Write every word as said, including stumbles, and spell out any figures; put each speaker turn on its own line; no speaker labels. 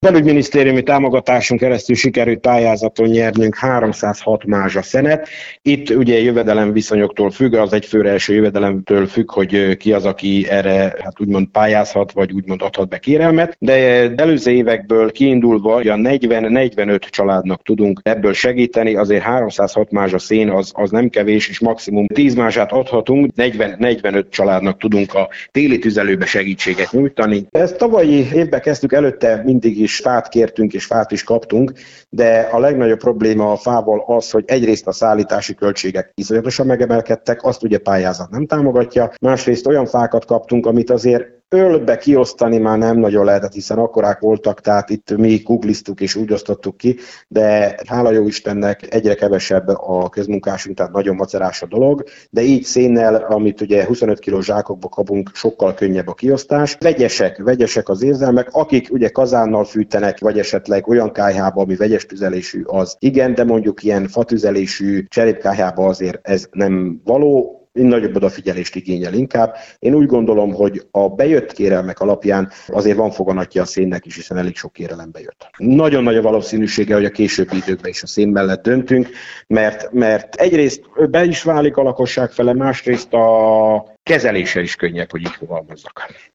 Belügyminisztériumi támogatáson keresztül sikerült pályázaton nyernünk háromszázhat mázsa szenet. Itt ugye jövedelemviszonyoktól függ, az egyfőre első jövedelemtől függ, hogy ki az, aki erre hát úgymond pályázhat, vagy úgymond adhat be kérelmet. De előző évekből kiindulva olyan negyven-negyvenöt családnak tudunk ebből segíteni, azért háromszázhat mázsa szén az, az nem kevés, és maximum tíz mázsát adhatunk, negyven-negyvenöt családnak tudunk a téli tüzelőbe segítséget nyújtani. Ezt tavalyi évben kezdtük, előtte mindig is fát kértünk és fát is kaptunk, de a legnagyobb probléma a fával az, hogy egyrészt a szállítási költségek iszonyatosan megemelkedtek, azt ugye pályázat nem támogatja, másrészt olyan fákat kaptunk, amit azért ölbe kiosztani már nem nagyon lehetett, hiszen akkorák voltak, tehát itt mi kugliztuk és úgy osztottuk ki, de hála jó Istennek egyre kevesebb a közmunkásunk, tehát nagyon macerás a dolog, de így szénnel, amit ugye huszonöt kilós zsákokba kapunk, sokkal könnyebb a kiosztás. Vegyesek, vegyesek az érzelmek, akik ugye kazánnal fűtenek, vagy esetleg olyan kályhába, ami vegyes tüzelésű, az igen, de mondjuk ilyen fatüzelésű cserépkályhába azért ez nem való, nagyobb odafigyelést igényel inkább. Én úgy gondolom, hogy a bejött kérelmek alapján azért van foganatja a szénnek is, hiszen elég sok kérelem bejött. Nagyon nagy a valószínűsége, hogy a későbbi időkben is a szén mellett döntünk, mert, mert egyrészt be is válik a lakosság fele, másrészt a kezelése is könnyebb, hogy így fogalmazzak.